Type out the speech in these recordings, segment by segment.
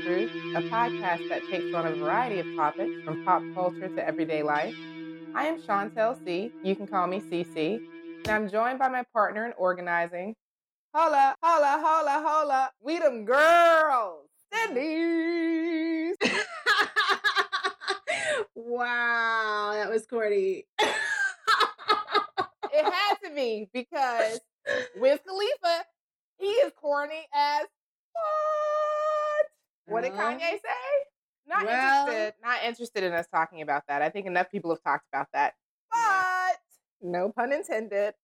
Truth, a podcast that takes on a variety of topics from pop culture to everyday life. I am Chantel C. You can call me CC. And I'm joined by my partner in organizing. Hola, hola, hola, hola. We them girls. Denise. Wow, that was corny. It had to be because Wiz Khalifa, he is corny as what? What did Kanye say? Not interested in us talking about that. I think enough people have talked about that. But no pun intended.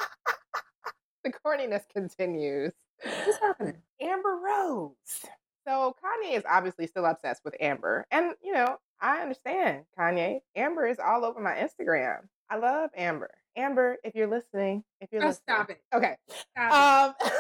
The corniness continues. What's happening? Amber Rose. So Kanye is obviously still obsessed with Amber. And, I understand, Kanye. Amber is all over my Instagram. I love Amber. Amber, if you're listening. Stop it. Okay. Stop it.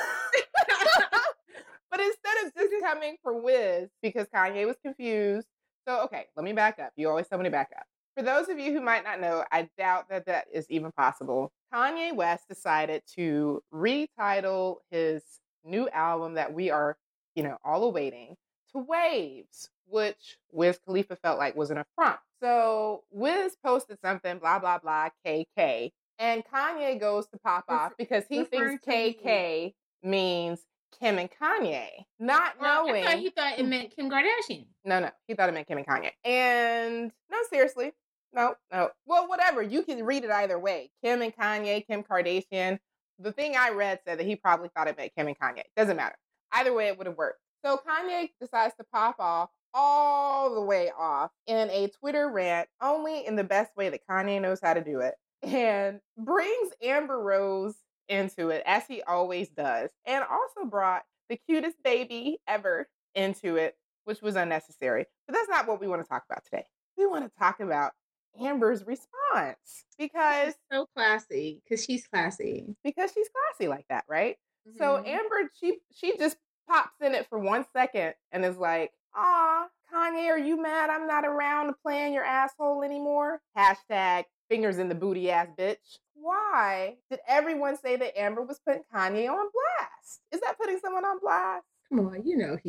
But instead of just coming for Wiz, because Kanye was confused. So, okay, let me back up. You always tell me to back up. For those of you who might not know, I doubt that is even possible. Kanye West decided to retitle his new album that we are, all awaiting to Waves, which Wiz Khalifa felt like was an affront. So Wiz posted something, blah, blah, blah, KK. And Kanye goes to pop off because he thinks KK means Kim and Kanye, not knowing. He thought it meant Kim Kardashian. No, he thought it meant Kim and Kanye. And no, seriously. No. Well, whatever. You can read it either way. Kim and Kanye, Kim Kardashian. The thing I read said that he probably thought it meant Kim and Kanye. Doesn't matter. Either way, it would have worked. So Kanye decides to pop off all the way off in a Twitter rant, only in the best way that Kanye knows how to do it, and brings Amber Rose into it, as he always does, and also brought the cutest baby ever into it, which was unnecessary. But that's not what we want to talk about today. We want to talk about Amber's response because she's so classy, because she's classy like that, right? Mm-hmm. So Amber, she just pops in it for 1 second and is like, "Aw, Kanye, are you mad I'm not around to play in your asshole anymore? Hashtag fingers in the booty ass bitch." Why did everyone say that Amber was putting Kanye on blast? Is that putting someone on blast? Come on,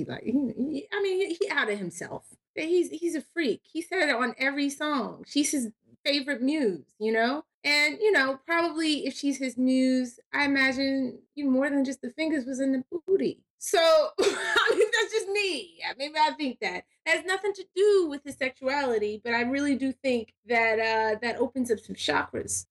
he outed himself. He's a freak. He said it on every song. She's his favorite muse, And, probably if she's his muse, I imagine more than just the fingers was in the booty. So, that's just me. Maybe I think that. It has nothing to do with his sexuality, but I really do think that that opens up some chakras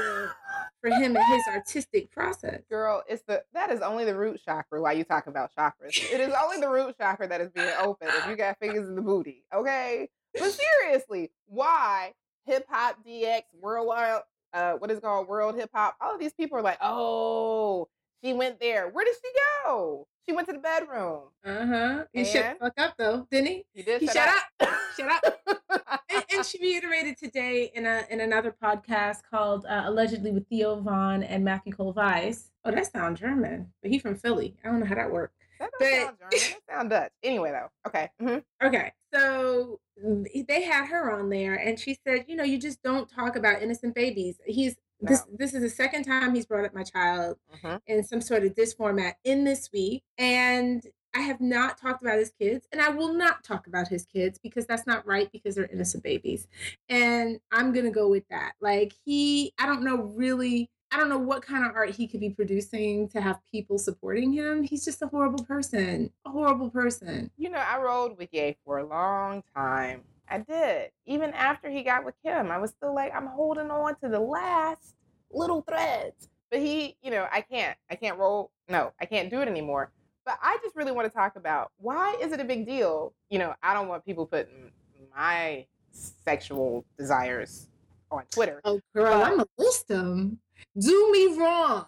for him and his artistic process. Girl, that is only the root chakra. Why you talk about chakras? It is only the root chakra that is being opened if you got fingers in the booty, okay? But seriously, why Hip Hop DX, Worldwide, what is it called, World Hip Hop? All of these people are like, oh, she went there. Where did she go? She went to the bedroom. He shut the fuck up though, didn't he? He did. He shut up. Shut up. And she reiterated today in another podcast called Allegedly with Theo Von and Matthew Cole Weiss. Oh, that sounds German, but he's from Philly. I don't know how that works. That doesn't sound German. That sounds Dutch. Anyway, though. Okay. Mm-hmm. Okay. So they had her on there, and she said, you just don't talk about innocent babies. This is the second time he's brought up my child in some sort of diss format in this week. And I have not talked about his kids, and I will not talk about his kids because that's not right, because they're innocent babies. And I'm going to go with that. Like I don't know what kind of art he could be producing to have people supporting him. He's just a horrible person. I rode with Ye for a long time. I did. Even after he got with Kim, I was still like, I'm holding on to the last little threads. But I can't roll. No, I can't do it anymore. But I just really want to talk about, why is it a big deal? I don't want people putting my sexual desires on Twitter. Oh, girl, I'm going to list them. Do me wrong.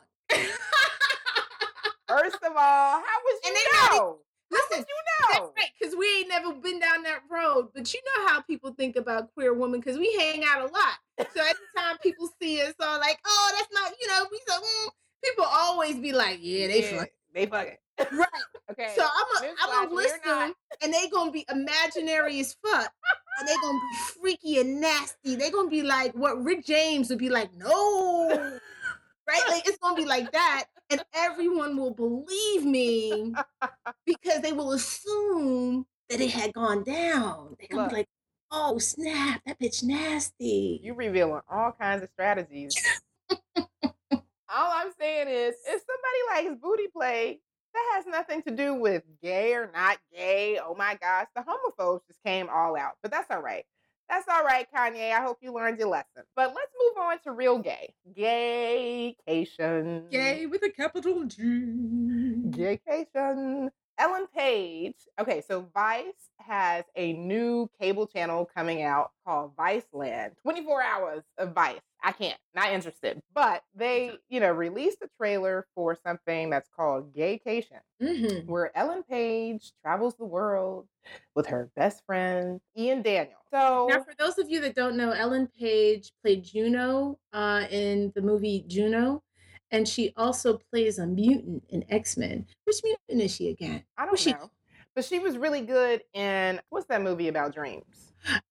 First of all, how would you know? Listen, that's right, because we ain't never been down that road. But you know how people think about queer women, because we hang out a lot. So every time people see us, all like, oh, that's not, we so, people always be like, yeah, they fucking. Right. Okay. So I'm gonna list them, and they gonna be imaginary as fuck, and they gonna be freaky and nasty. They gonna be like what Rick James would be like. No, right? Like it's gonna be like that, and everyone will believe me because they will assume that it had gone down. They're gonna be Look, like, oh snap, that bitch nasty. you revealing all kinds of strategies. All I'm saying is, if somebody likes booty play, that has nothing to do with gay or not gay. Oh my gosh, the homophobes just came all out. But that's all right. That's all right, Kanye. I hope you learned your lesson. But let's move on to real gay. Gaycation. Gay with a capital G. Gaycation. Ellen Page. Okay, so Vice has a new cable channel coming out called Viceland. 24 hours of Vice. I can't. Not interested. But they, released a trailer for something that's called Gaycation, where Ellen Page travels the world with her best friend, Ian Daniel. So now, for those of you that don't know, Ellen Page played Juno in the movie Juno. And she also plays a mutant in X-Men. Which mutant is she again? I don't know. But she was really good in, what's that movie about dreams?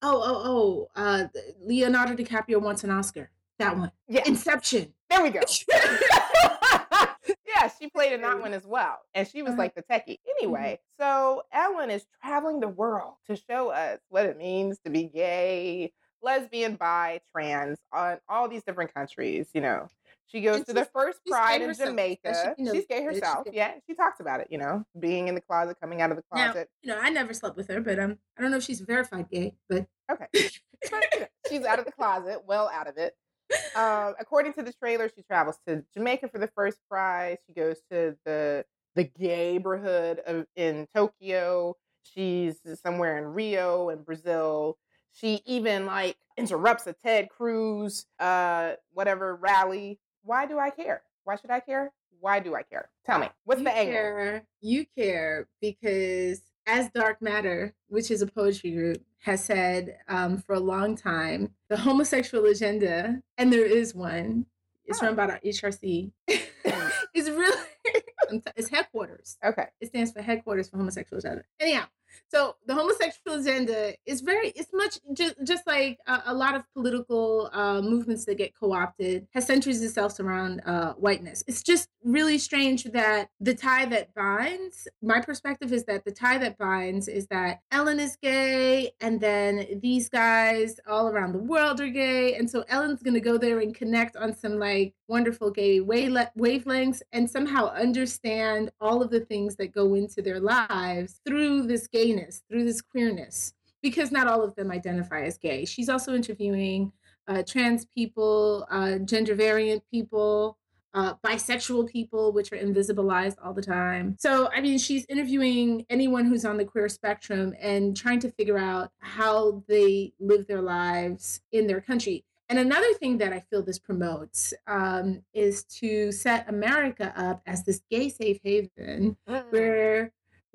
Leonardo DiCaprio wants an Oscar. That one. Yeah. Inception. There we go. Yeah, she played in that one as well. And she was like the techie. Anyway, so Ellen is traveling the world to show us what it means to be gay, lesbian, bi, trans, on all these different countries, She goes to the first Pride in Jamaica. She's gay herself. Yeah, she talks about it, being in the closet, coming out of the closet. Now, I never slept with her, but I don't know if she's verified gay, but okay. But, she's out of the closet, well out of it. According to the trailer, she travels to Jamaica for the first Pride. She goes to the gay neighborhood in Tokyo. She's somewhere in Rio and Brazil. She even interrupts a Ted Cruz rally. Why do I care? Why should I care? Why do I care? Tell me. What's the angle? You care because, as Dark Matter, which is a poetry group, has said for a long time, the homosexual agenda, and there is one, it's run by the HRC, is really, it's headquarters. Okay. It stands for Headquarters for Homosexual Agenda. Anyhow, so the homosexual agenda is it's much just like a lot of political movements that get co-opted, has centers itself around whiteness. It's just really strange that the tie that binds, my perspective is that the tie that binds is that Ellen is gay, and then these guys all around the world are gay, and so Ellen's going to go there and connect on some wonderful gay wavelengths and somehow understand all of the things that go into their lives through this gayness, through this queerness, because not all of them identify as gay. She's also interviewing trans people, gender variant people, bisexual people, which are invisibilized all the time. So, she's interviewing anyone who's on the queer spectrum and trying to figure out how they live their lives in their country. And another thing that I feel this promotes is to set America up as this gay safe haven where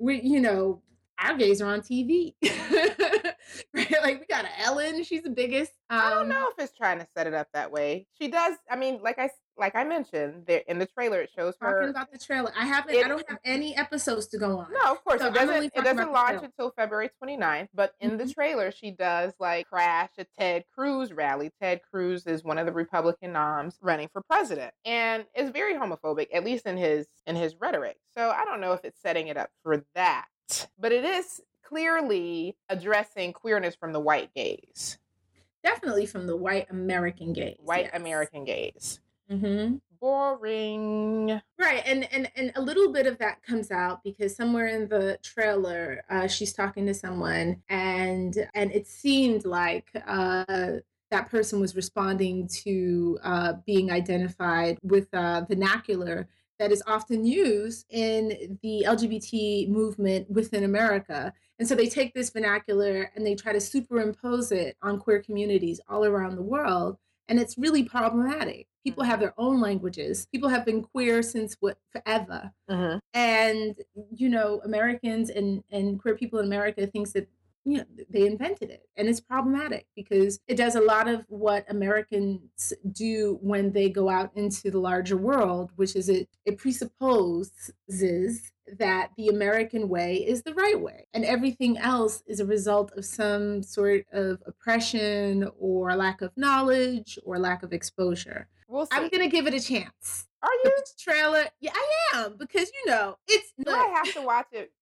our gays are on TV. Right? We got Ellen, she's the biggest. I don't know if it's trying to set it up that way. She does. Like I mentioned, there in the trailer, it shows her talking about the trailer. I don't have any episodes to go on. No, of course, so it doesn't launch until February 29th. But in the trailer, she does crash a Ted Cruz rally. Ted Cruz is one of the Republican noms running for president, and is very homophobic, at least in his rhetoric. So I don't know if it's setting it up for that, but it is clearly addressing queerness from the white gaze. Definitely from the white American gaze. American gaze. Mm-hmm. Boring. Right, and a little bit of that comes out because somewhere in the trailer, she's talking to someone, and it seemed like that person was responding to being identified with vernacular that is often used in the LGBT movement within America. And so they take this vernacular and they try to superimpose it on queer communities all around the world. And it's really problematic. People have their own languages. People have been queer since forever. Mm-hmm. And, Americans and queer people in America thinks that, they invented it. And it's problematic because it does a lot of what Americans do when they go out into the larger world, which is it presupposes that the American way is the right way. And everything else is a result of some sort of oppression or lack of knowledge or lack of exposure. We'll see. I'm going to give it a chance. Are you? The trailer? Yeah, I am. Because, it's... Do I have to watch it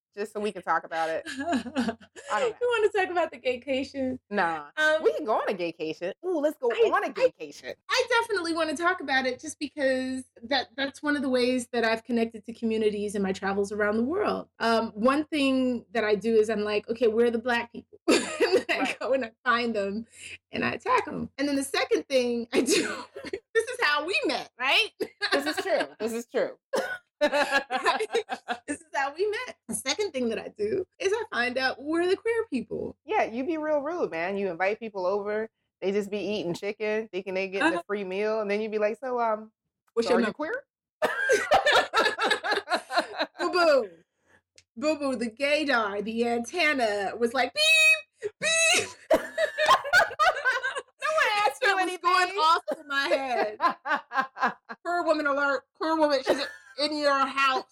just so we can talk about it. I don't know. You want to talk about the gaycation? Nah, we can go on a gaycation. Ooh, let's go on a gaycation. I definitely want to talk about it just because that's one of the ways that I've connected to communities in my travels around the world. One thing that I do is I'm like, okay, where are the Black people? And then I go and I find them and I attack them. And then the second thing I do, this is how we met, right? This is true. This is true. Right? This is how we met. The second thing that I do is I find out where are the queer people. Yeah, you be real rude, man. You invite people over, they just be eating chicken, thinking they getting a free meal, and then you be like, "So, what's so your are number? you queer?" Boo boo, boo boo. The gaydar, the antenna was like beep beep. No one asked you anything. Going off in my head. Queer woman alert! Queer woman, she's in your house.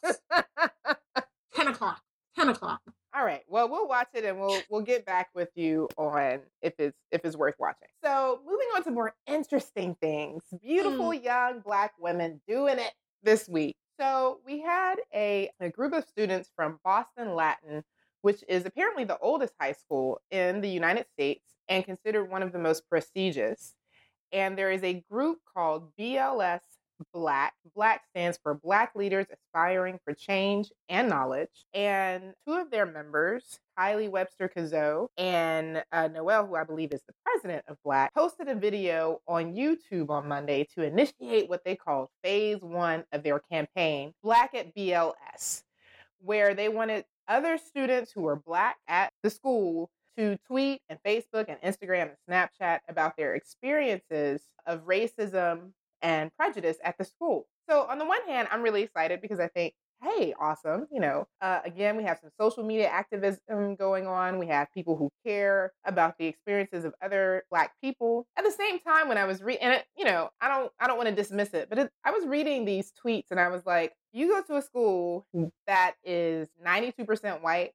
10 o'clock. 10 o'clock. All right. Well, we'll watch it and we'll get back with you on if it's worth watching. So, moving on to more interesting things. Beautiful young Black women doing it this week. So, we had a group of students from Boston Latin, which is apparently the oldest high school in the United States and considered one of the most prestigious. And there is a group called BLS Black. Black stands for Black Leaders Aspiring for Change and Knowledge. And two of their members, Kylie Webster Cazeau and Noel, who I believe is the president of Black, posted a video on YouTube on Monday to initiate what they called phase 1 of their campaign, Black at BLS, where they wanted other students who were Black at the school to tweet and Facebook and Instagram and Snapchat about their experiences of racism and prejudice at the school. So on the one hand, I'm really excited because I think, hey, awesome. Again, we have some social media activism going on. We have people who care about the experiences of other Black people. At the same time, when I was reading, and I don't want to dismiss it, but I was reading these tweets and I was like, you go to a school that is 92% white,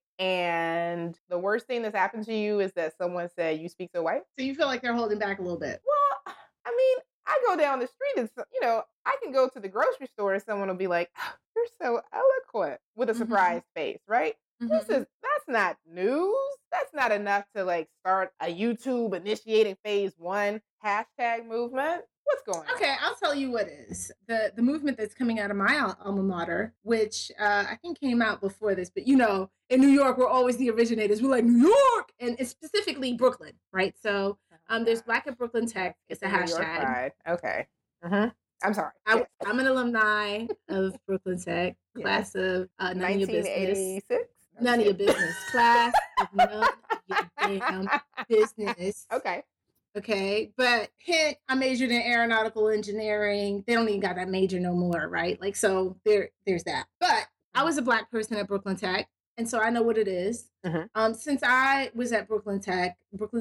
and the worst thing that's happened to you is that someone said you speak so white. So you feel like they're holding back a little bit? Well, I mean, I go down the street and, I can go to the grocery store and someone will be like, oh, you're so eloquent with a surprised face, right? That's not news. That's not enough to start a YouTube initiating phase 1 hashtag movement. What's going on? Okay, I'll tell you what is. The movement that's coming out of my alma mater, which I think came out before this, but in New York, we're always the originators. We're like, New York! And it's specifically Brooklyn, right? So there's Black at Brooklyn Tech. It's a hashtag. Okay. I'm sorry. I'm an alumni of Brooklyn Tech, class of none of your business. None of your business. Class of none of your damn business. Okay, but hint, I majored in aeronautical engineering. They don't even got that major no more, right? So there's that. But I was a Black person at Brooklyn Tech, and so I know what it is. Since I was at Brooklyn Tech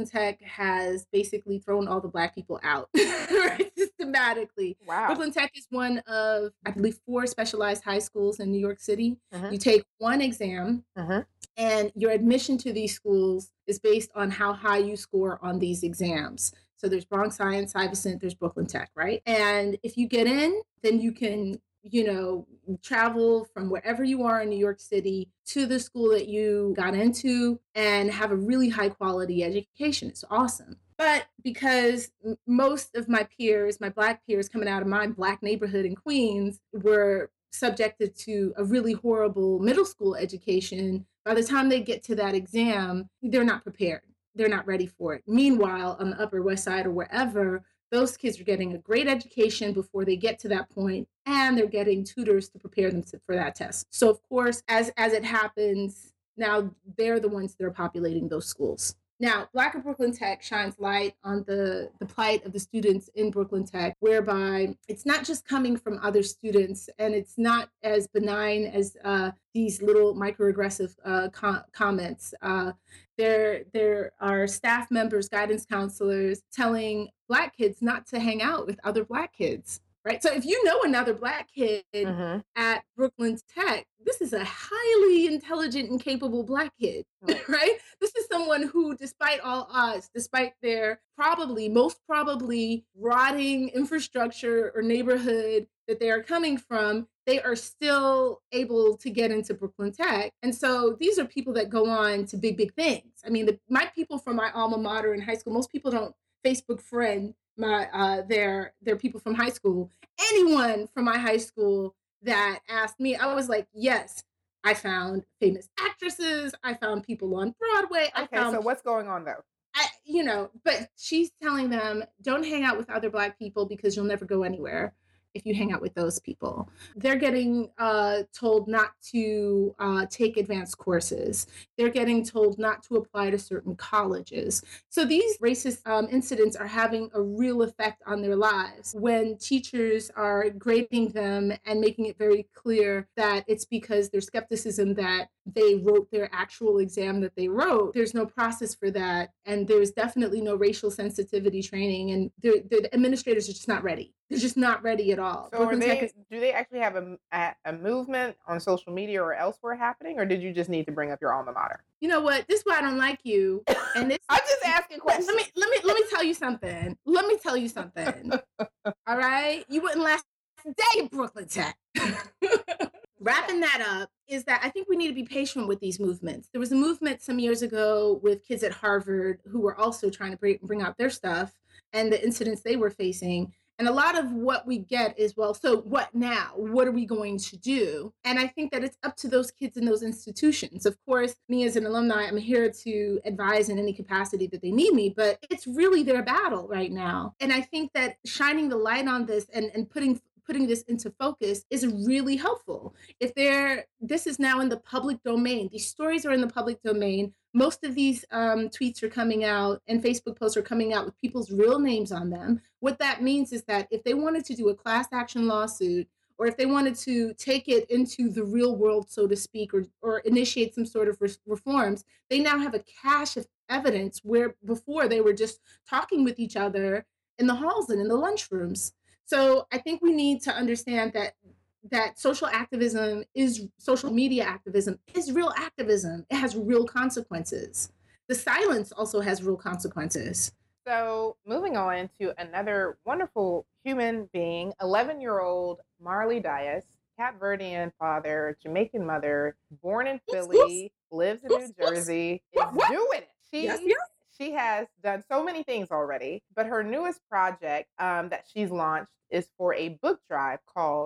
has basically thrown all the Black people out, right? Systematically. Wow. Brooklyn Tech is one of, I believe, 4 specialized high schools in New York City. You take one exam, and your admission to these schools is based on how high you score on these exams. So there's Bronx Science, Stuyvesant, there's Brooklyn Tech, right? And if you get in, then you can travel from wherever you are in New York City to the school that you got into and have a really high quality education. It's awesome. But because most of my peers, my Black peers coming out of my Black neighborhood in Queens, were subjected to a really horrible middle school education, by the time they get to that exam, they're not prepared. They're not ready for it. Meanwhile, on the Upper West Side or wherever, those kids are getting a great education before they get to that point, and they're getting tutors to prepare them for that test. So, of course, as it happens, now they're the ones that are populating those schools. Now, Black at Brooklyn Tech shines light on the plight of the students in Brooklyn Tech, whereby it's not just coming from other students, and it's not as benign as these little microaggressive comments. There are staff members, guidance counselors telling Black kids not to hang out with other Black kids. Right. So if you know another Black kid at Brooklyn Tech, this is a highly intelligent and capable Black kid. Right. This is someone who, despite all odds, despite their most probably rotting infrastructure or neighborhood that they are coming from, they are still able to get into Brooklyn Tech. And so these are people that go on to big, big things. I mean, my people from my alma mater in high school, most people don't Facebook friend their people from high school. Anyone from my high school that asked me, I was like, yes, I found famous actresses. I found people on Broadway. So what's going on though? But she's telling them, don't hang out with other Black people because you'll never go anywhere if you hang out with those people. They're getting told not to take advanced courses. They're getting told not to apply to certain colleges. So these racist incidents are having a real effect on their lives when teachers are grading them and making it very clear that it's because their skepticism that they wrote their actual exam that they wrote. There's no process for that. And there's definitely no racial sensitivity training. And the administrators are just not ready. They're just not ready at all. So do they actually have a movement on social media or elsewhere happening? Or did you just need to bring up your alma mater? You know what? This is why I don't like you. And this I'm just asking questions. Let me tell you something. Let me tell you something. All right? You wouldn't last a day at Brooklyn Tech. Wrapping that up is that I think we need to be patient with these movements. There was a movement some years ago with kids at Harvard who were also trying to bring out their stuff and the incidents they were facing. And a lot of what we get is, well, so what now? What are we going to do? And I think that it's up to those kids in those institutions. Of course, me as an alumni, I'm here to advise in any capacity that they need me, but it's really their battle right now. And I think that shining the light on this and putting this into focus is really helpful. This is now in the public domain. These stories are in the public domain. Most of these tweets are coming out and Facebook posts are coming out with people's real names on them. What that means is that if they wanted to do a class action lawsuit, or if they wanted to take it into the real world, so to speak, or initiate some sort of reforms, they now have a cache of evidence where before they were just talking with each other in the halls and in the lunchrooms. So I think we need to understand that social media activism is real activism. It has real consequences. The silence also has real consequences. So moving on to another wonderful human being, 11-year-old Marley Dias, Cape Verdean father, Jamaican mother, born in Philly, lives in New Jersey, is doing it. She has done so many things already, but her newest project that she's launched is for a book drive called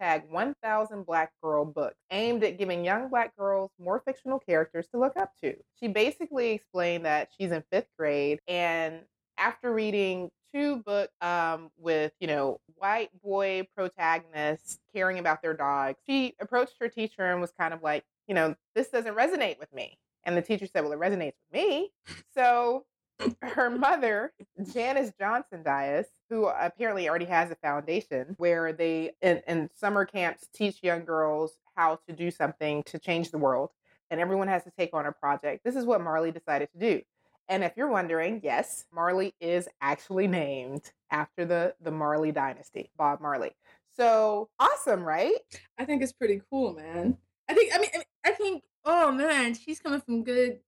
#1000 Black Girl Books, aimed at giving young Black girls more fictional characters to look up to. She basically explained that she's in 5th grade, and after reading 2 books with, white boy protagonists caring about their dogs, she approached her teacher and was kind of like, this doesn't resonate with me. And the teacher said, well, it resonates with me. So her mother, Janice Johnson Dias, who apparently already has a foundation where they, in summer camps, teach young girls how to do something to change the world. And everyone has to take on a project. This is what Marley decided to do. And if you're wondering, yes, Marley is actually named after the Marley dynasty, Bob Marley. So awesome, right? I think it's pretty cool, man. I think, oh man, she's coming from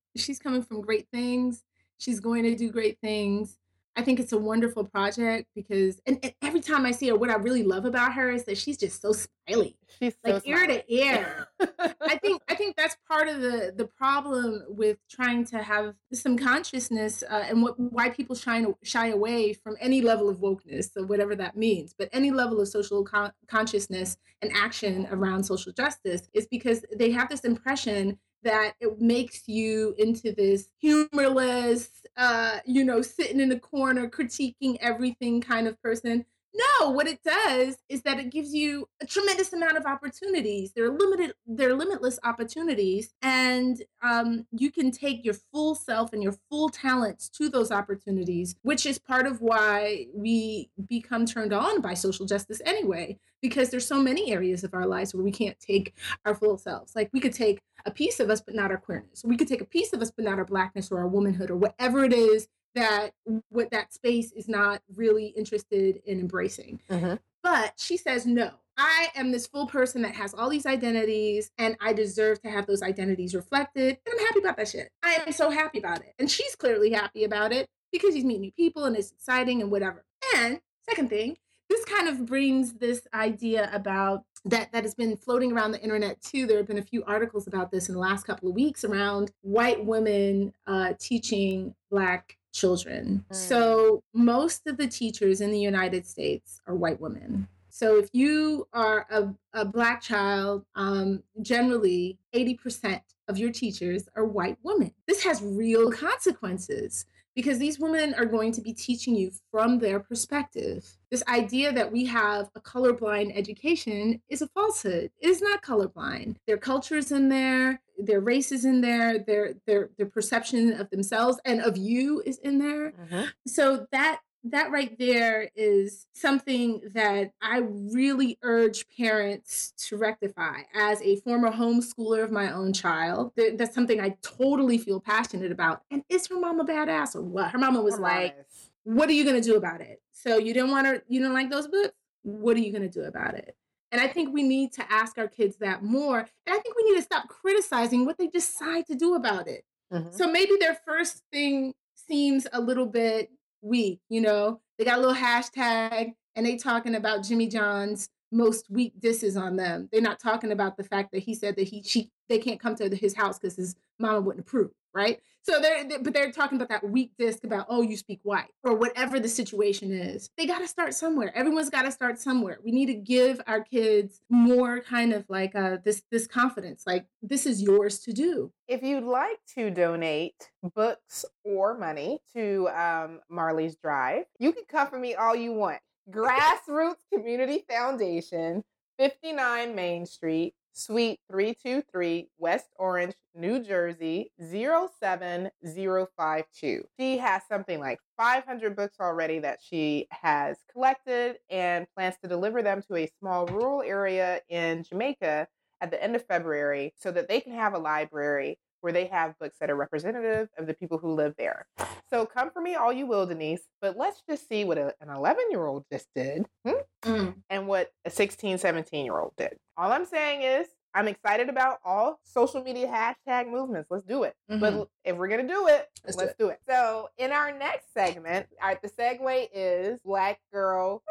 great things. She's going to do great things. I think it's a wonderful project because, and every time I see her, what I really love about her is that she's just so smiley. She's so like ear to ear. I think that's part of the problem with trying to have some consciousness and why people shy away from any level of wokeness, so whatever that means, but any level of social consciousness and action around social justice is because they have this impression that it makes you into this humorless, sitting in the corner critiquing everything kind of person. No, what it does is that it gives you a tremendous amount of opportunities. They're limitless opportunities, and you can take your full self and your full talents to those opportunities, which is part of why we become turned on by social justice anyway, because there's so many areas of our lives where we can't take our full selves. Like we could take a piece of us, but not our queerness. We could take a piece of us, but not our Blackness or our womanhood or whatever it is that what that space is not really interested in embracing. Mm-hmm. But she says, no, I am this full person that has all these identities and I deserve to have those identities reflected. And I'm happy about that shit. I am so happy about it. And she's clearly happy about it because she's meeting new people and it's exciting and whatever. And second thing, this kind of brings this idea about that has been floating around the internet too. There have been a few articles about this in the last couple of weeks around white women teaching Black children. So most of the teachers in the United States are white women. So if you are a Black child, generally 80% of your teachers are white women. This has real consequences because these women are going to be teaching you from their perspective. This idea that we have a colorblind education is a falsehood. It is not colorblind. Their culture is in there, their race is in there, their perception of themselves and of you is in there. So that right there is something that I really urge parents to rectify. As a former homeschooler of my own child, that's something I totally feel passionate about. And is her mama badass or what? Her mama was like, what are you going to do about it? So you don't like those books? What are you going to do about it? And I think we need to ask our kids that more. And I think we need to stop criticizing what they decide to do about it. So maybe their first thing seems a little bit weak, they got a little hashtag and they talking about Jimmy John's most weak disses on them. They're not talking about the fact that he said that they can't come to his house because his mama wouldn't approve, right? So they're talking about that weak diss about, oh, you speak white or whatever the situation is. They got to start somewhere. Everyone's got to start somewhere. We need to give our kids more kind of like this confidence, like this is yours to do. If you'd like to donate books or money to Marley's Drive, you can come for me all you want. Grassroots Community Foundation, 59 Main Street, Suite 323, West Orange, New Jersey, 07052. She has something like 500 books already that she has collected and plans to deliver them to a small rural area in Jamaica at the end of February so that they can have a library where they have books that are representative of the people who live there. So come for me all you will, Denise, but let's just see what an 11-year-old just did and what a 16, 17-year-old did. All I'm saying is I'm excited about all social media hashtag movements. Let's do it. But if we're going to do it, let's do it. So in our next segment, the segue is Black Girl.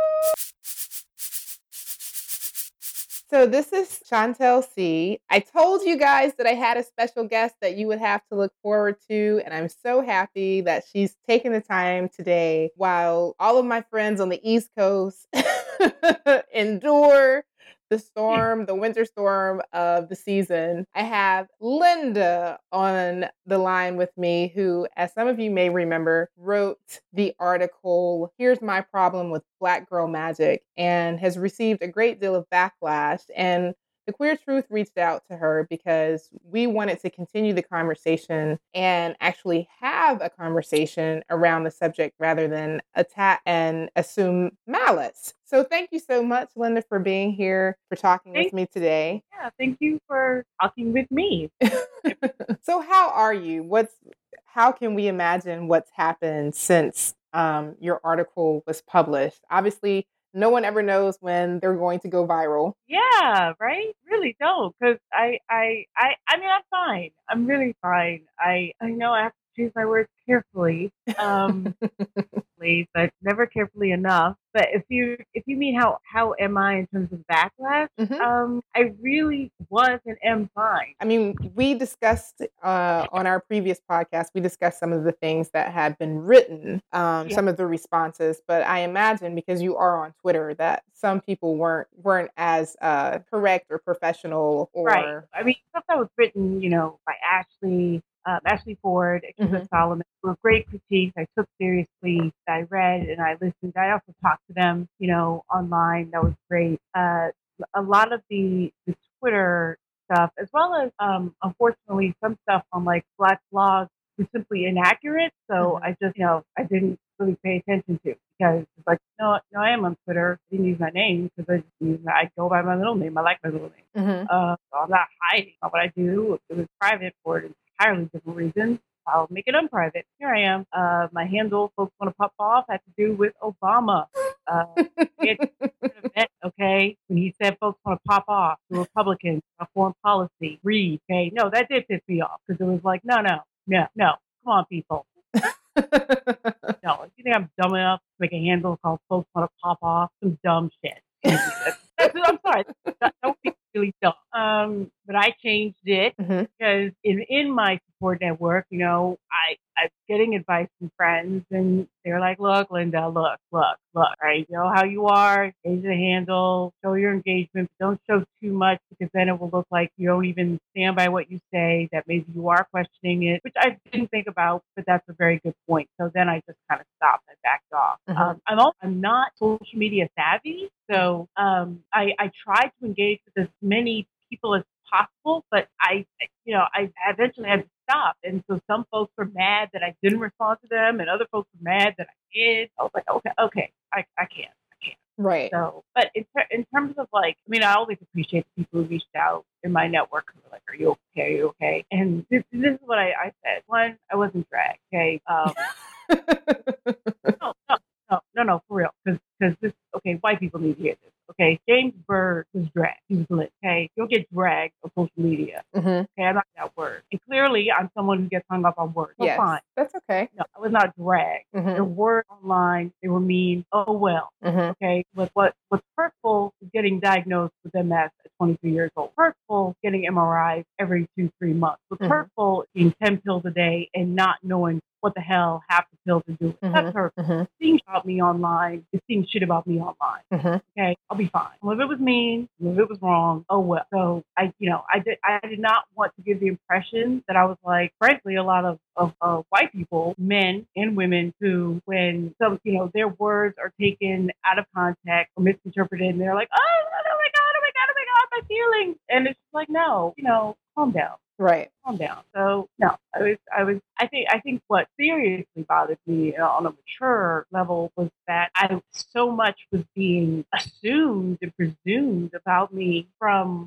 So this is Chantel C. I told you guys that I had a special guest that you would have to look forward to, and I'm so happy that she's taken the time today while all of my friends on the East Coast endure the winter storm of the season. I have Linda on the line with me, who, as some of you may remember, wrote the article, Here's My Problem with Black Girl Magic, and has received a great deal of backlash. And The Queer Truth reached out to her because we wanted to continue the conversation and actually have a conversation around the subject rather than attack and assume malice. So thank you so much, Linda, for being here, for talking with me today. Yeah, thank you for talking with me. So how are you? How can we imagine what's happened since your article was published? Obviously, no one ever knows when they're going to go viral. Yeah, right? Really don't, because I mean, I'm fine. I'm really fine. I know I have to choose my words carefully, but never carefully enough. But if you mean how am I in terms of backlash, I really was and am fine. I mean, we discussed on our previous podcast, we discussed some of the things that had been written, some of the responses. But I imagine, because you are on Twitter, that some people weren't as correct or professional. Right. I mean, stuff that was written, by Ashley Ford, Akiva Solomon, were great critiques I took seriously, that I read and I listened. I also talked to them, online. That was great. A lot of the Twitter stuff, as well as, unfortunately, some stuff on like Black blogs was simply inaccurate. So I just, I didn't really pay attention to, because it's like, no, I am on Twitter. I didn't use my name because I go by my middle name. I like my middle name. So I'm not hiding what I do. It was private for an entirely different reasons. I'll make it unprivate. Here I am. My handle, folks want to pop off, had to do with Obama. Okay, when he said folks want to pop off, the Republicans, foreign policy, read. Okay, no, that did piss me off, because it was like, no, come on, people. No, if you think I'm dumb enough to make a handle called folks want to pop off, some dumb shit. I'm sorry. That would be really dumb. But I changed it because in my support network, I'm getting advice from friends, and they're like, "Look, Linda, look, right? You know how you are. Change the handle. Show your engagement. But don't show too much because then it will look like you don't even stand by what you say. That maybe you are questioning it, which I didn't think about, but that's a very good point. So then I just kind of stopped. I backed off. I'm not social media savvy, so I tried to engage with as many people as possible, but I eventually had to stop. And so some folks were mad that I didn't respond to them, and other folks were mad that I did. I was like, okay, I can't. Right. So, but in terms of I always appreciate the people who reached out in my network who were like, "Are you okay? Are you okay?" And this is what I said. One, I wasn't dragged. Okay. No, for real. Because this, okay, white people need to hear this. Okay, James Byrd was dragged. He was lit. Okay, you'll get dragged on social media. Okay, I'm not that word. And clearly, I'm someone who gets hung up on words. So fine. That's okay. No, I was not dragged. The words online, they were mean. Oh well. Okay, but what's hurtful is getting diagnosed with MS at 23 years old. Hurtful getting MRIs every 2-3 months. What's hurtful eating 10 pills a day and not knowing what the hell half the pills are doing. That's hurtful. Seeing about me online is seeing shit about me online. Okay, I'll be fine. If it was mean, if it was wrong, oh well. So I did not want to give the impression that I was like, frankly, a lot of white people, men and women, who, when some, their words are taken out of context or misinterpreted, and they're like, oh my feelings, and it's just like, no, calm down. Right. Calm down. So no, I think what seriously bothered me on a mature level was that so much was being assumed and presumed about me from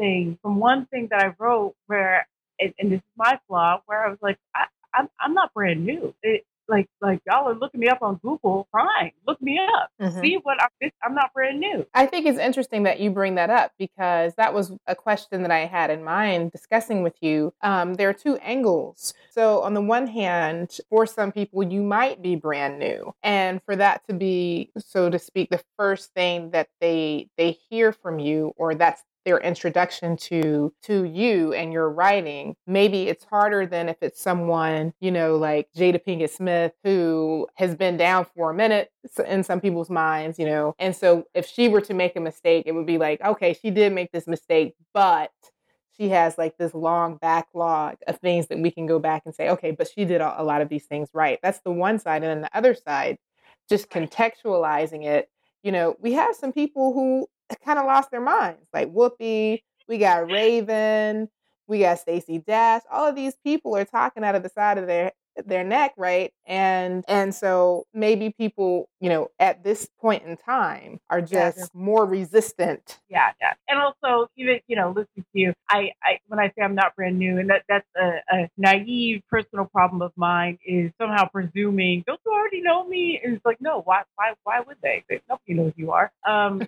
one thing that I wrote where, and this is my flaw, where I was like, I'm not brand new. Like y'all are looking me up on Google, fine. Look me up. See what I'm not brand new. I think it's interesting that you bring that up, because that was a question that I had in mind discussing with you. There are two angles. So on the one hand, for some people, you might be brand new. And for that to be, so to speak, the first thing that they hear from you, or that's their introduction to you and your writing, maybe it's harder than if it's someone, like Jada Pinkett Smith, who has been down for a minute in some people's minds, And so if she were to make a mistake, it would be like, okay, she did make this mistake, but she has like this long backlog of things that we can go back and say, okay, but she did a lot of these things right. That's the one side. And then the other side, just contextualizing it, we have some people who kind of lost their minds, like Whoopi, we got Raven, we got Stacey Dash. All of these people are talking out of the side of their neck, right? And so maybe people, at this point in time are just more resistant. Yeah. And also, even, listening to you, I when I say I'm not brand new, and that's a naive personal problem of mine, is somehow presuming, don't you already know me? And it's like, no, why would they? Nobody knows you are. And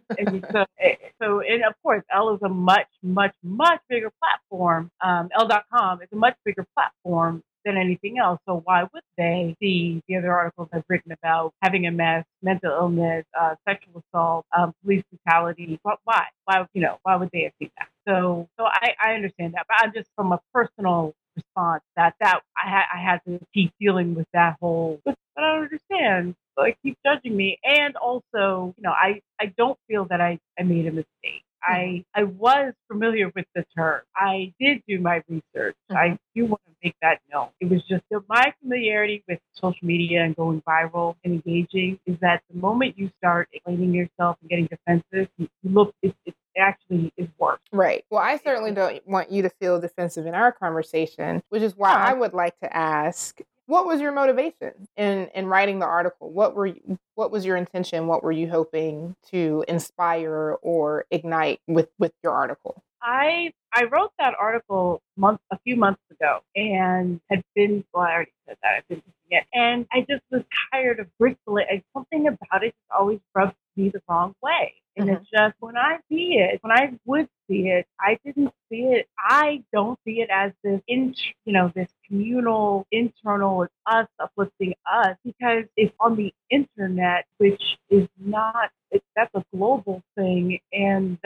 so, and of course, Elle is a much, much, much bigger platform. Elle.com is a much bigger platform than anything else. So why would they see the other articles I've written about having MS, mental illness, sexual assault, police brutality? Why? Why would they have seen that? So I understand that, but I'm just, from a personal response, that I had to keep dealing with that whole, but I don't understand. Like, keep judging me. And also, I don't feel that I made a mistake. I was familiar with the term. I did do my research. I do want to make that known. It was just my familiarity with social media and going viral and engaging is that the moment you start explaining yourself and getting defensive, it actually is worse. Right. Well, I certainly don't want you to feel defensive in our conversation, which is why I would like to ask, what was your motivation in writing the article? What was your intention? What were you hoping to inspire or ignite with your article? I wrote that article a few months ago, and I already said that. I've been thinking it, and I just was tired of bristling. And something about it just always rubbed me the wrong way. And it's just, when I would see it, I didn't see it. I don't see it as this communal, internal, it's us uplifting us, because it's on the internet, which is not, that's a global thing. And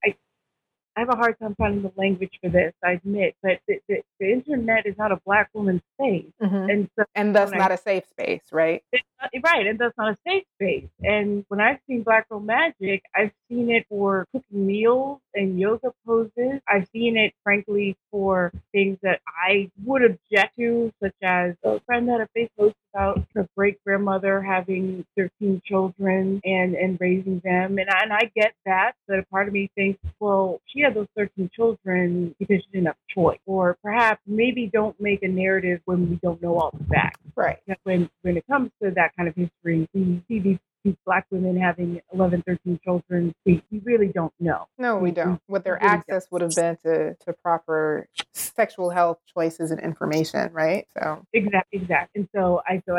I have a hard time finding the language for this, I admit, but the internet is not a Black woman's space. And so, and thus not a safe space, right? Right, and that's not a safe space. And when I've seen Black Girl Magic, I've seen it for cooking meals and yoga poses. I've seen it, frankly, for things that I would object to, such as a friend had a Facebook post about her great-grandmother having 13 children and raising them. And I get that, but a part of me thinks, well, she had those 13 children because she didn't have a choice. Or perhaps maybe don't make a narrative when we don't know all the facts. Right. When it comes to that kind of history, we see these Black women having 11, 13 children. We really don't know. No, we don't. What their access would have been to proper sexual health choices and information, right? So exactly. And so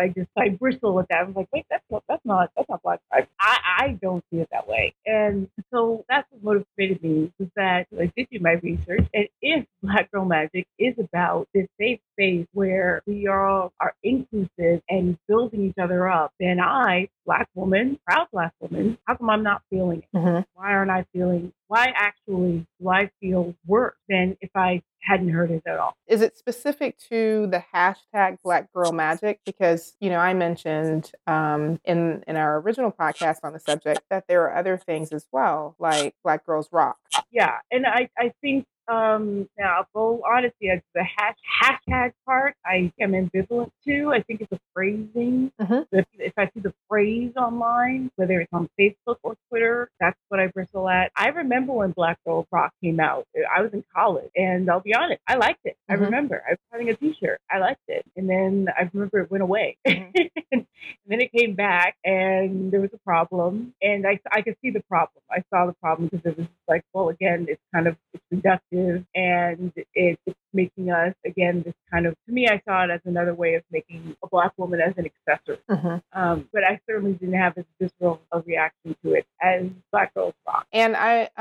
I bristle with that. I was like, wait, that's not Black. I don't see it that way. And so that's what motivated me, was that I did do my research. And if Black Girl Magic is about this safe space where we all are inclusive and building each other up, then I, Black woman, proud Black woman, how come I'm not feeling it? Why aren't I feeling? Why actually do I feel worse than if I hadn't heard it at all? Is it specific to the hashtag Black Girl Magic? Because, I mentioned in our original podcast on the subject that there are other things as well, like Black Girls Rock. Yeah, and I think now, full honesty, the hashtag part, I am ambivalent to. I think it's a phrasing. If I see the phrase online, whether it's on Facebook or Twitter, that's what I bristle at. I remember when Black Girl Rock came out. I was in college, and I'll be honest, I liked it. I remember I was having a T-shirt. I liked it, and then I remember it went away. And then it came back, and there was a problem, and I could see the problem. I saw the problem because it was like, well, again, it's reductive, and it's making us, again, this kind of, to me, I saw it as another way of making a Black woman as an accessory. But I certainly didn't have as visceral a reaction to it as Black Girls Rock. And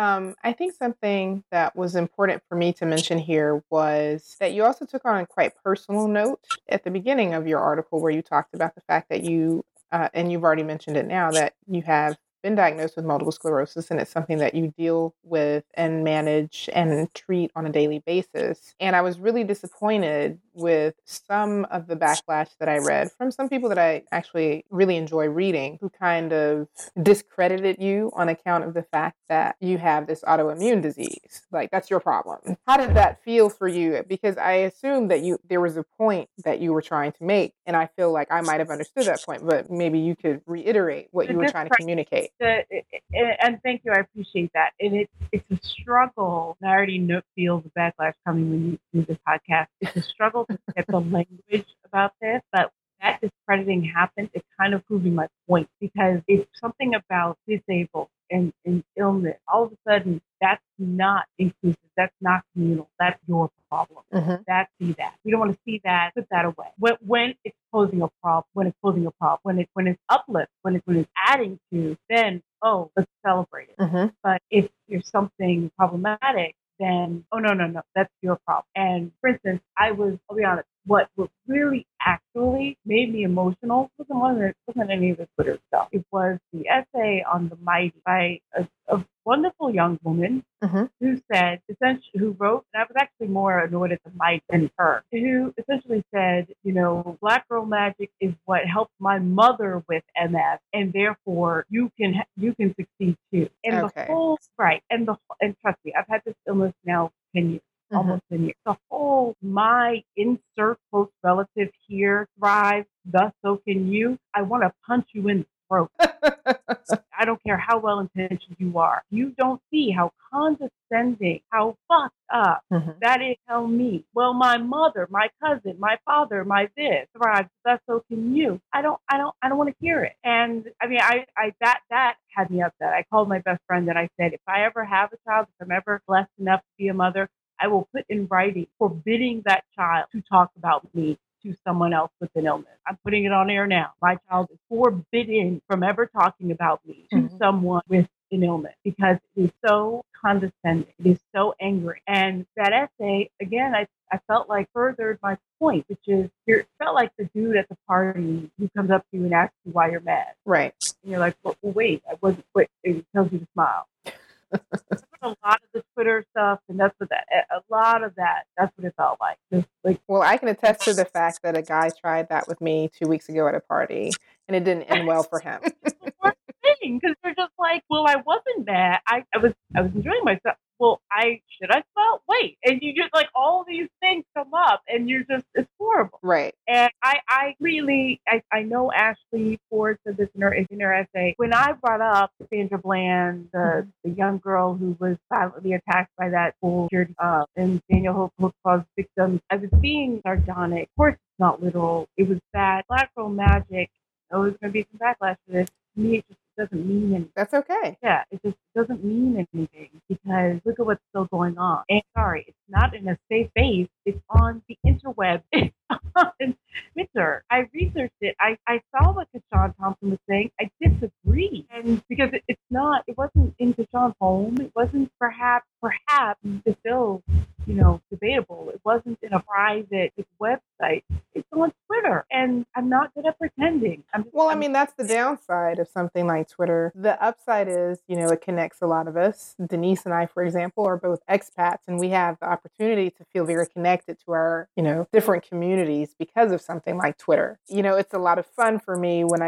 I think something that was important for me to mention here was that you also took on a quite personal note at the beginning of your article, where you talked about the fact that you, and you've already mentioned it now, that you have been diagnosed with multiple sclerosis, and it's something that you deal with and manage and treat on a daily basis. And I was really disappointed with some of the backlash that I read from some people that I actually really enjoy reading, who kind of discredited you on account of the fact that you have this autoimmune disease. Like, that's your problem. How did that feel for you? Because I assume that there was a point that you were trying to make, and I feel like I might have understood that point, but maybe you could reiterate what you were trying to communicate. And thank you, I appreciate that. And it's a struggle, and I already feel the backlash coming when you do this podcast. It's a struggle to get the language about this, but that discrediting happened, it's kind of proving my point, because it's something about disabled and illness. All of a sudden, that's not inclusive. That's not communal. That's your problem. See that. We don't want to see that. Put that away. When it's posing a problem, when it's uplift, when it's adding to, then let's celebrate it. But if there's something problematic, then no, that's your problem. And for instance, I'll be honest, what really actually made me emotional wasn't any of the Twitter stuff. It was the essay on the Mighty by a wonderful young woman who said, essentially, who wrote, and I was actually more annoyed at the Mighty than her, who essentially said, Black Girl Magic is what helped my mother with MS, and therefore you can succeed too. And the whole, right, and trust me, I've had this illness now 10 years. Almost 10 years. The whole, my insert close relative here thrives, thus so can you. I want to punch you in the throat. I don't care how well intentioned you are. You don't see how condescending, how fucked up that is. Tell me, well, my mother, my cousin, my father, my this thrives, thus so can you. I don't want to hear it. And I mean, that had me upset. I called my best friend and I said, if I ever have a child, if I'm ever blessed enough to be a mother, I will put in writing forbidding that child to talk about me to someone else with an illness. I'm putting it on air now. My child is forbidden from ever talking about me to someone with an illness, because it is so condescending. It is so angry. And that essay, again, I felt like furthered my point, which is it felt like the dude at the party who comes up to you and asks you why you're mad. Right. And you're like, well wait, I wasn't, wait, it tells you to smile. A lot of the Twitter stuff, and that's what that's what it felt like. Just like, well, I can attest to the fact that a guy tried that with me 2 weeks ago at a party, and it didn't end well for him. It's the worst thing, because you're just like, well, I wasn't mad. I was enjoying myself. Well, should I smile? Wait, and you just like all these things come up, and you're just, it's horrible. Right. And I really know Ashley Ford said this in her essay. When I brought up Sandra Bland, the young girl who was violently attacked by that school and Daniel Holtzclaw's victims, I was being sardonic. Of course, it's not literal. It was bad. Black Girl Magic. There was going to be some backlash to this. To me, it just doesn't mean anything. That's okay. Yeah, it just doesn't mean anything, because look at what's still going on. And sorry, it's not in a safe space. It's on the interweb. It's on Twitter. I researched it. I saw what Kashawn Thompson was saying. I disagree. And because it wasn't in Kashawn's home. It wasn't perhaps it's still, debatable. It wasn't in a private website. It's on Twitter. And I'm not good at pretending. That's the downside of something like Twitter. The upside is, it connects a lot of us. Denise and I, for example, are both expats, and we have the opportunity to feel very connected to our, different communities because of something like Twitter. It's a lot of fun for me when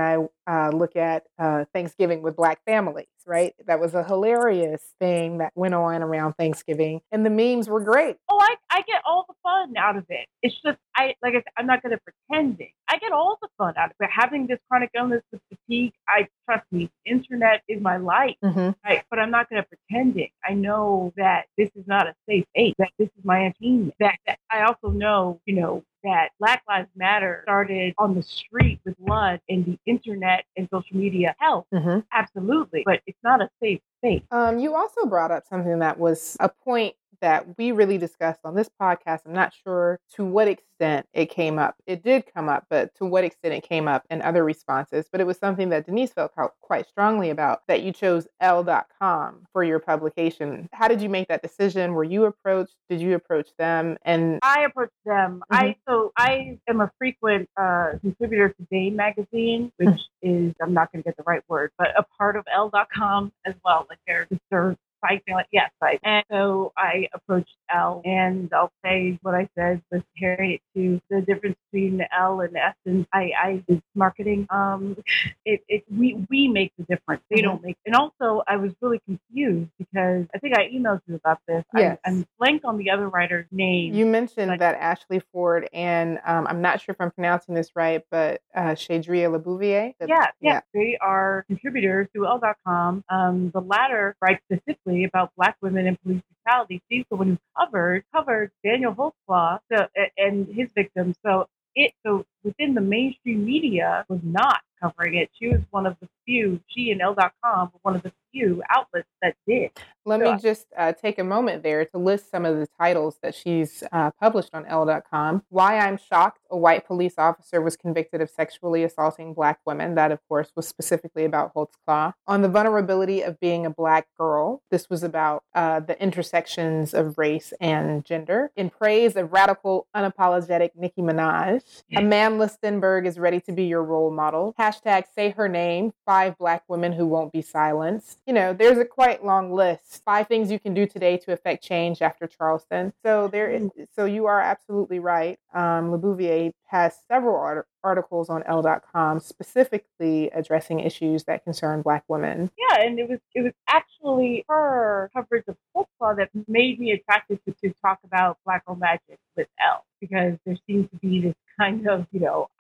I look at Thanksgiving with Black families, right? That was a hilarious thing that went on around Thanksgiving, and the memes were great. Oh, I get all the fun out of it. It's just, I'm not good at pretending. I get all the fun out of it. Having this chronic illness with fatigue, trust me, internet is my life. Mm-hmm. But I'm not good at pretending. I know that this is not a safe space, that this is my entertainment. That I also know, that Black Lives Matter started on the street with blood, and the internet and social media help. Mm-hmm. Absolutely. But it's not a safe space. You also brought up something that was a point that we really discussed on this podcast. I'm not sure to what extent it came up. It did come up, but to what extent it came up in other responses. But it was something that Denise felt quite strongly about, that you chose Elle.com for your publication. How did you make that decision? Were you approached? Did you approach them? And I approached them. Mm-hmm. I am a frequent contributor to Dame magazine, which is, I'm not going to get the right word, but a part of Elle.com as well. Like their site, site. And so I approached Elle, and I'll say what I said was carry it to the difference between Elle and Essence. I did marketing. We make the difference. They don't make. And also, I was really confused because I think I emailed you about this. Yes. I'm blank on the other writer's name. You mentioned that Ashley Ford and I'm not sure if I'm pronouncing this right, but Shadria LaBouvier. Yeah. They are contributors to Elle.com. The latter writes specifically about Black women and police brutality. She's the one who covered Daniel Holtzclaw and his victims. So within the mainstream media was not covering it. She was one of the few. She and Elle.com were one of the few outlets that did. Let me just take a moment there to list some of the titles that she's published on Elle.com. Why I'm Shocked, a white police officer was convicted of sexually assaulting Black women. That, of course, was specifically about Holtzclaw. On the vulnerability of being a Black girl. This was about the intersections of race and gender. In praise of radical, unapologetic Nicki Minaj. Amanda Stenberg is ready to be your role model. Hashtag say her name. 5 Black women who won't be silenced. There's a quite long list. 5 things you can do today to affect change after Charleston. So you are absolutely right. LaBouvier has several articles on Elle.com specifically addressing issues that concern Black women. Yeah, and it was actually her coverage of Holtzclaw that made me attracted to talk about Black Girl Magic with Elle, because there seems to be this kind of,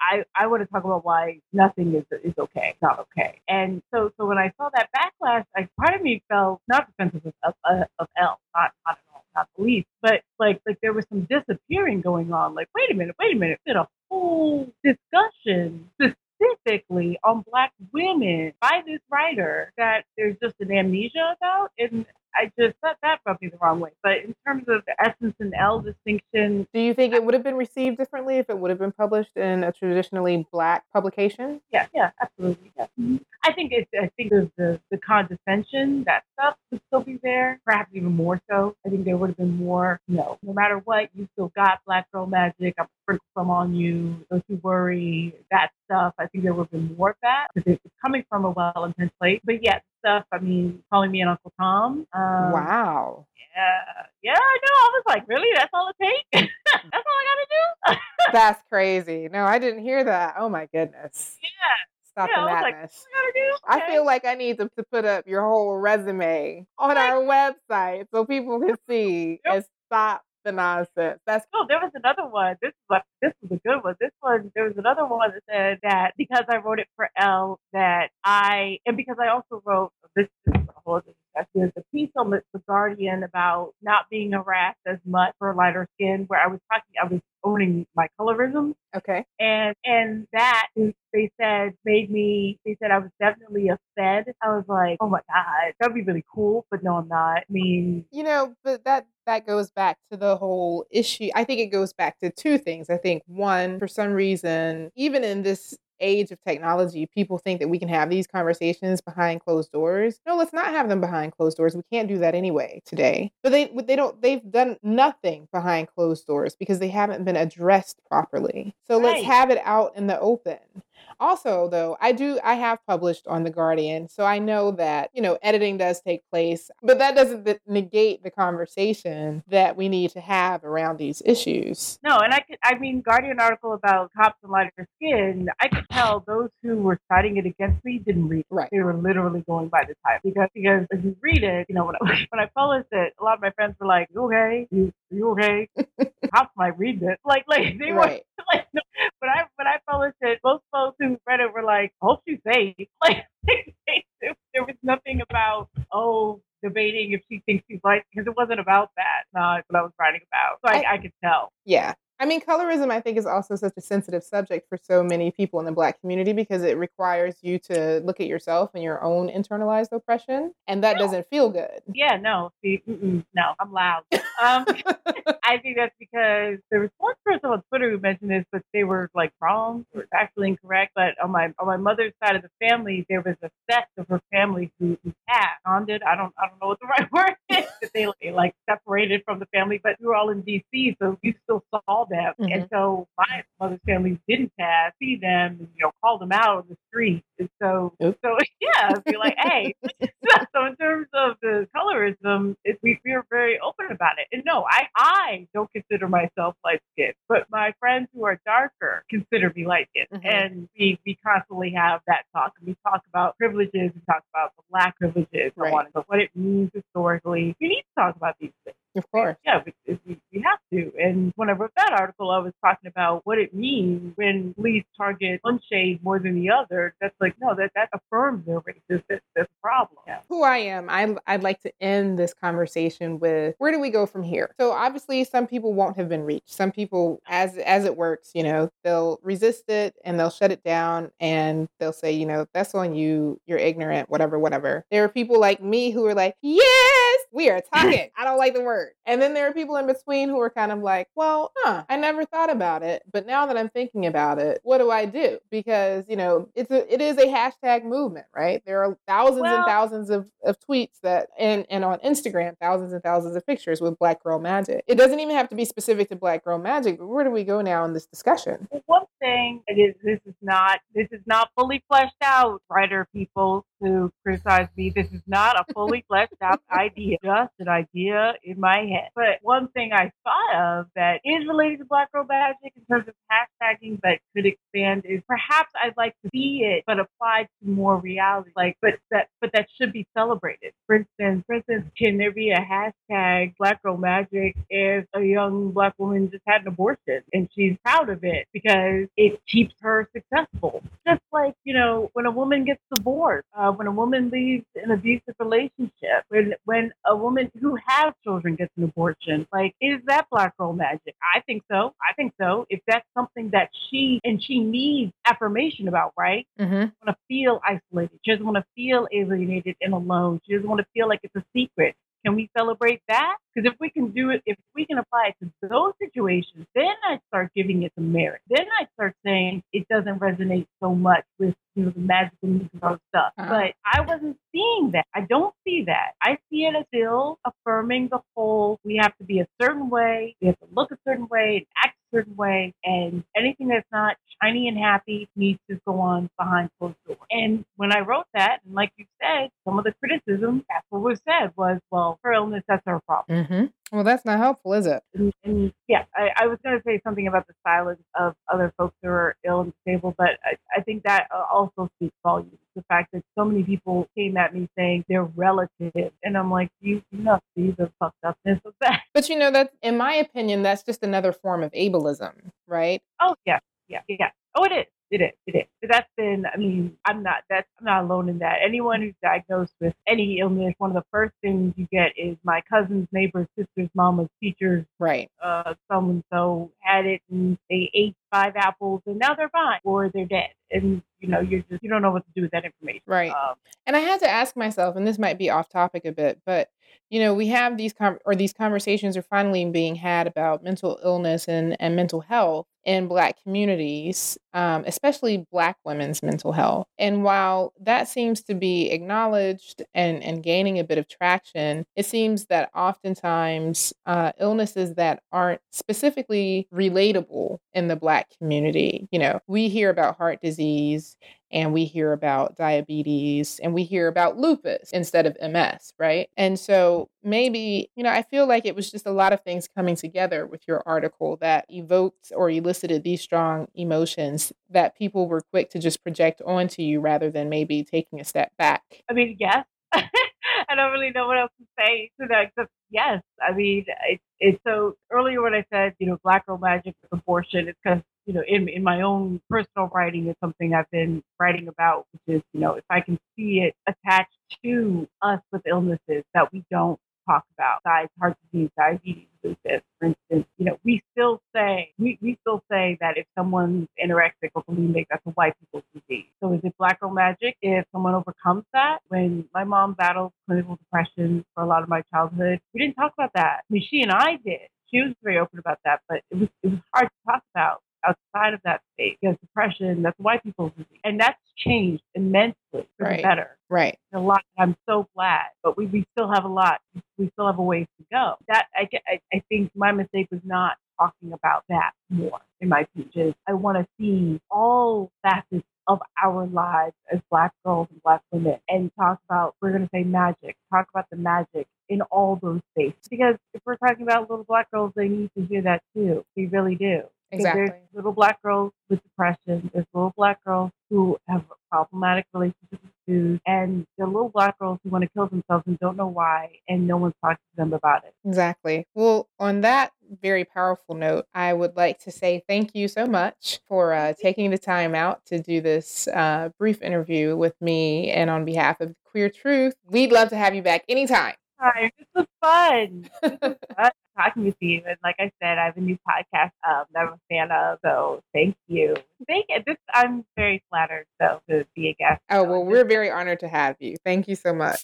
I want to talk about why nothing is okay, not okay. And so when I saw that backlash, part of me felt not defensive of Elle, not at all, not the least, but like there was some disappearing going on. Like, wait a minute, did a whole discussion specifically on Black women by this writer that there's just an amnesia about, and I just thought that rubbed me the wrong way. But in terms of the Essence and Elle distinction, do you think it would have been received differently if it would have been published in a traditionally Black publication? Yeah, absolutely. Yeah. I think the condescension, that stuff would still be there, perhaps even more so. I think there would have been more, no matter what, you still got Black Girl Magic. I'm sprinkle some on you. Don't you worry. That stuff. I think there would have been more of that because it's coming from a well-intentioned place. But yeah, stuff. I mean, calling me an Uncle Tom. Wow. Yeah, I know. I was like, really? That's all it takes? That's all I got to do? That's crazy. No, I didn't hear that. Oh my goodness. Yeah. Stop Yeah, the I was like, madness. what I gotta do? Okay. I feel like I need to put up your whole resume on our website so people can see and stop the nonsense. There was another one. This was a good one. There was another one that said that because I wrote it for Elle, and because I also wrote this is a whole other discussion. There's a piece on the Guardian about not being harassed as much for lighter skin, where I was owning my colorism. Okay. And that they said I was definitely a Fed. I was like, oh my God, that'd be really cool, but no, I'm not. I mean, but that goes back to the whole issue. I think it goes back to two things. I think one, for some reason, even in this age of technology, people think that we can have these conversations behind closed doors. No, let's not have them behind closed doors. We can't do that anyway today. But they've done nothing behind closed doors because they haven't been addressed properly. So let's have it out in the open. Also, though, I have published on The Guardian, so I know that, editing does take place, but that doesn't negate the conversation that we need to have around these issues. No, and Guardian article about cops and lighter skin, I could tell those who were citing it against me didn't read it. Right. They were literally going by the title. Because if you read it, when I published it, a lot of my friends were like, you okay? You okay? Cops might read this. Like they were like, no. But when I published it, most folks who read it were like, hope she's safe. Like there was nothing about, debating if she thinks she's light, because it wasn't about that. Not what I was writing about. So I could tell. Yeah. I mean, colorism, I think, is also such a sensitive subject for so many people in the Black community because it requires you to look at yourself and your own internalized oppression, and that doesn't feel good. Yeah, no. See, no, I'm loud. I think that's because there was one person on Twitter who mentioned this, but they were like wrong or actually incorrect. But on my mother's side of the family, there was a sect of her family who passed. I don't know what the right word is. That they like separated from the family, but we were all in D.C., so you still saw them. Mm-hmm. And so my mother's family didn't see them, and, call them out on the street. And so yeah, be like, hey. So in terms of the colorism, we are very open about it. And no, I don't consider myself light skinned, but my friends who are darker consider me light skinned. Mm-hmm. And we constantly have that talk. And we talk about privileges, we talk about the Black privileges, but what it means historically. We need to talk about these things. Of course. Yeah, we have to. And when I wrote that article, I was talking about what it means when police target one shade more than the other. That's like, no, that affirms their racism. That's a problem. Yeah. Who I am, I'd like to end this conversation with, where do we go from here? So obviously some people won't have been reached. Some people, as it works, they'll resist it and they'll shut it down and they'll say, that's on you, you're ignorant, whatever. There are people like me who are like, yes, we are talking. I don't like the word. And then there are people in between who are kind of like, well, I never thought about it. But now that I'm thinking about it, what do I do? Because, it is a hashtag movement, right? There are thousands and thousands of tweets and on Instagram, thousands and thousands of pictures with Black Girl Magic. It doesn't even have to be specific to Black Girl Magic, but where do we go now in this discussion? One thing is this is not fully fleshed out, writer people who criticize me. This is not a fully fleshed out idea, just an idea in my head. But one thing I thought of that is related to Black Girl Magic in terms of hashtagging that could expand is perhaps I'd like to see it, but applied to more reality. But that should be celebrated. For instance, can there be a hashtag Black Girl Magic if a young Black woman just had an abortion and she's proud of it because it keeps her successful? Just like, when a woman gets divorced, when a woman leaves an abusive relationship, when a woman who has children gets an abortion, is that Black Girl Magic? I think so. If that's something that she needs affirmation about, right? Mm-hmm. She doesn't want to feel isolated. She doesn't want to feel alienated and alone. She doesn't want to feel like it's a secret. Can we celebrate that? Because if we can do it, if we can apply it to those situations, then I start giving it some merit. Then I start saying it doesn't resonate so much with the magical musical stuff. But I wasn't seeing that. I don't see that. I see it as still affirming the whole. We have to be a certain way. We have to look a certain way and act a certain way, and anything that's not shiny and happy needs to go on behind closed doors. And when I wrote that, and like you said, some of the criticism, that's what was said was, well, her illness, that's her problem. Mm-hmm. Well, that's not helpful, is it? And yeah, I was going to say something about the silence of other folks who are ill and disabled, but I think that also speaks volumes. The fact that so many people came at me saying they're relatives, and I'm like, you not see the fucked upness of that. But that's, in my opinion, that's just another form of ableism, right? Oh yeah. Oh, it is. It is. But that's been, I'm not alone in that. Anyone who's diagnosed with any illness, one of the first things you get is my cousin's, neighbor's, sister's, mama's, teacher's, right. So-and-so had it and they ate 5 apples and now they're fine or they're dead. And, you don't know what to do with that information. Right. And I had to ask myself, and this might be off topic a bit, but, we have these conversations are finally being had about mental illness and mental health in Black communities, especially Black women's mental health. And while that seems to be acknowledged and gaining a bit of traction, it seems that oftentimes illnesses that aren't specifically relatable in the Black community, we hear about heart disease and we hear about diabetes and we hear about lupus instead of MS, right? And so maybe, I feel like it was just a lot of things coming together with your article that evoked or elicited these strong emotions that people were quick to just project onto you rather than maybe taking a step back. Yes. I don't really know what else to say to that except yes. It's so earlier when I said, Black Girl Magic with abortion, it's because, in my own personal writing, it's something I've been writing about, which is, if I can see it attached to us with illnesses that we don't talk about, besides heart disease, diabetes, lupus, for instance, we still say that if someone's anorexic or bulimic, that's a white people's disease. So is it Black Girl Magic if someone overcomes that? When my mom battled clinical depression for a lot of my childhood, we didn't talk about that. She and I did. She was very open about that, but it was hard to talk about outside of that space because depression, that's white people's disease. And that's changed immensely for the better. Right. A lot. I'm so glad, but we still have a lot. We still have a ways to go. That I think my mistake was not talking about that more in my speeches. I want to see all facets of our lives as Black girls and Black women and talk about, we're going to say magic, talk about the magic in all those spaces. Because if we're talking about little Black girls, they need to hear that too. They really do. Exactly. There's little Black girls with depression. There's little Black girls who have problematic relationships with food. And there are little Black girls who want to kill themselves and don't know why. And no one's talking to them about it. Exactly. Well, on that very powerful note, I would like to say thank you so much for taking the time out to do this brief interview with me. And on behalf of Queer Truth, we'd love to have you back anytime. Hi, this was fun. Talking with you. And like I said, I have a new podcast that I'm a fan of. So thank you. I'm very flattered to be a guest. Oh, well, we're very honored to have you. Thank you so much.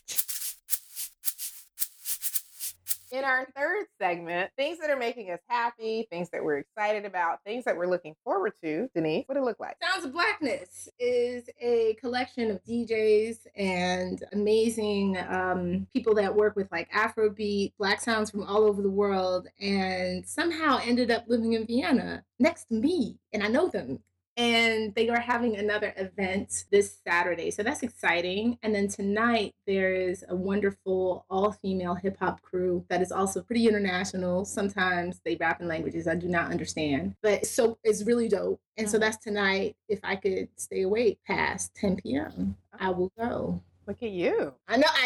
In our third segment, things that are making us happy, things that we're excited about, things that we're looking forward to. Denise, what does it look like? Sounds of Blackness is a collection of DJs and amazing people that work with like Afrobeat, Black sounds from all over the world, and somehow ended up living in Vienna next to me. And I know them. And they are having another event this Saturday. So that's exciting. And then tonight, there is a wonderful all-female hip-hop crew that is also pretty international. Sometimes they rap in languages I do not understand. But so it's really dope. And so that's tonight. If I could stay awake past 10 p.m., I will go. Look at you. I know.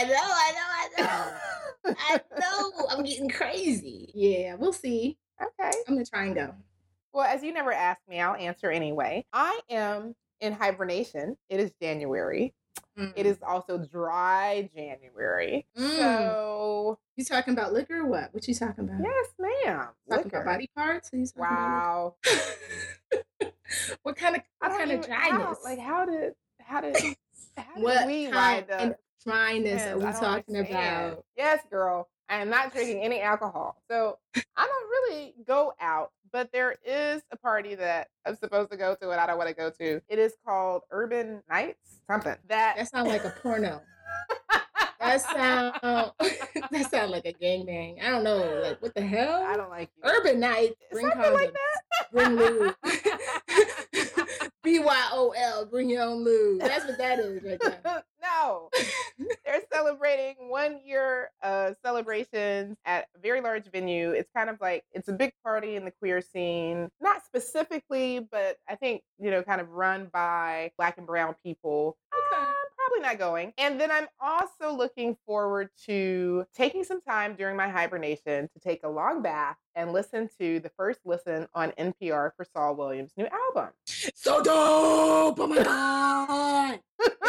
I know. I'm getting crazy. Yeah, we'll see. Okay. I'm going to try and go. Well, as you never asked me, I'll answer anyway. I am in hibernation. It is January. It is also dry January. So you talking about liquor or what? What you talking about? Yes, ma'am. Talking about body parts? Wow. What kind of dryness? How did what we kind ride the of dryness are we talking about? Yes, girl. I am not drinking any alcohol. So I don't really go out, but there is a party that I'm supposed to go to and I don't want to go to. It is called Urban Nights, something. That sounds like a porno. That sound like a gangbang. I don't know. Like, what the hell? I don't like you. Urban Nights. Bring something like that. Bring lube. BYOL. Bring your own lube. That's what that is right there. No. They're celebrating 1 year celebrations at a very large venue. It's kind of like, it's a big party in the queer scene. Not specifically, but I think, kind of run by Black and brown people. Okay. Probably not going. And then I'm also looking forward to taking some time during my hibernation to take a long bath and listen to the first listen on NPR for Saul Williams' new album. So dope! Oh my God!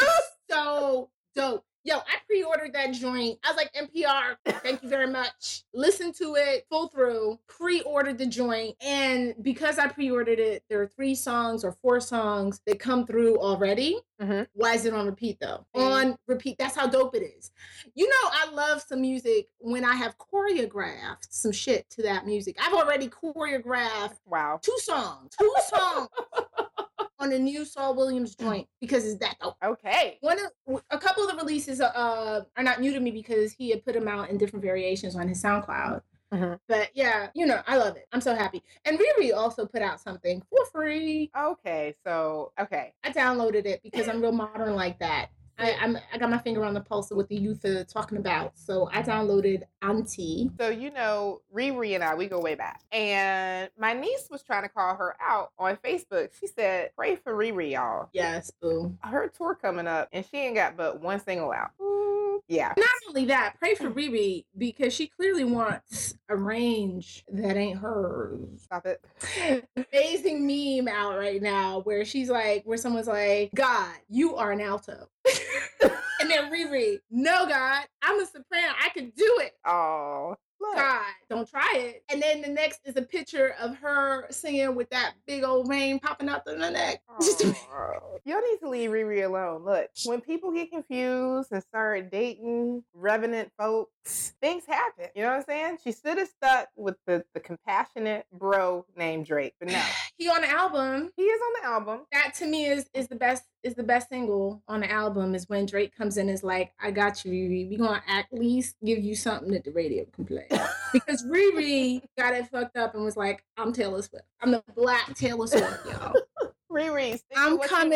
So dope. Yo, I pre-ordered that joint. I was like, NPR, thank you very much. Listen to it full through, pre-ordered the joint. And because I pre-ordered it, there are 3 songs or 4 songs that come through already. Mm-hmm. Why is it on repeat though? On repeat. That's how dope it is. I love some music when I have choreographed some shit to that music. I've already choreographed 2 songs. 2 songs. On a new Saul Williams joint because it's that dope. Okay. A couple of the releases are not new to me because he had put them out in different variations on his SoundCloud. Mm-hmm. But yeah, I love it. I'm so happy. And Riri also put out something for free. Okay, I downloaded it because I'm real modern like that. I got my finger on the pulse of what the youth are talking about. So I downloaded Auntie. So, Riri and I, we go way back. And my niece was trying to call her out on Facebook. She said, pray for Riri, y'all. Yes, boo. Her tour coming up and she ain't got but 1 single out. Yeah. Not only that, pray for Riri because she clearly wants a range that ain't hers. Stop it. Amazing meme out right now where someone's like, God, you are an alto. And then Riri, no, God, I'm a soprano. I can do it. Oh, look. God, don't try it. And then the next is a picture of her singing with that big old vein popping out through her neck. Y'all need to leave Riri alone. Look, when people get confused and start dating revenant folks, things happen. You know what I'm saying? She stood as stuck with the compassionate bro named Drake. But no. He on the album. He is on the album. That to me is the best single on the album is when Drake comes in and is like, I got you, Riri. We gonna at least give you something that the radio can play. Because Riri got it fucked up and was like, I'm Taylor Swift. I'm the Black Taylor Swift, y'all. Riri, I'm coming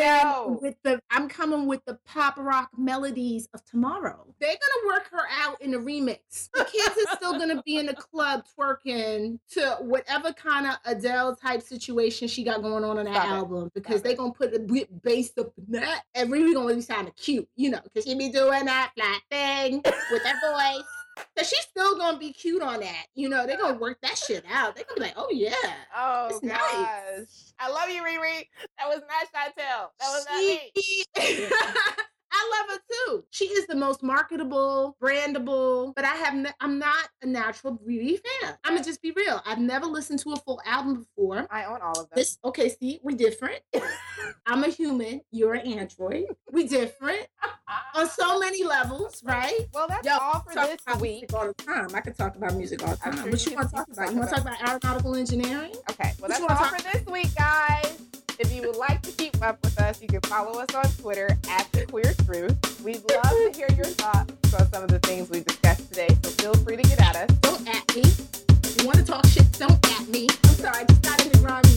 with the pop rock melodies of tomorrow. They're gonna work her out in a remix. The kids are still gonna be in the club twerking to whatever kind of Adele type situation she got going on that album because they're gonna put a bit bass up in that, and Riri gonna be sounding cute, because she be doing that flat thing with her voice. So she's still gonna be cute on that. They're gonna work that shit out. They're gonna be like, oh yeah. Oh it's gosh. Nice. I love you, Riri. That was not Chantel. That was not me. I love her too. She is the most marketable, brandable, but I'm not a natural Riri fan. I'm gonna just be real. I've never listened to a full album before. I own all of them. Okay, see, we're different. I'm a human. You're an android. We different on so many levels, right? Well, that's all for this week. All the time. I could talk about music all the time. Sure what you want to talk about? You want to talk about aeronautical engineering? Okay, well, that's all for this week, guys. If you would like to keep up with us, you can follow us on Twitter @TheQueerTruth. We'd love to hear your thoughts on some of the things we discussed today, so feel free to get at us. Don't at me. If you want to talk shit, don't at me. I'm sorry, I just got in the wrong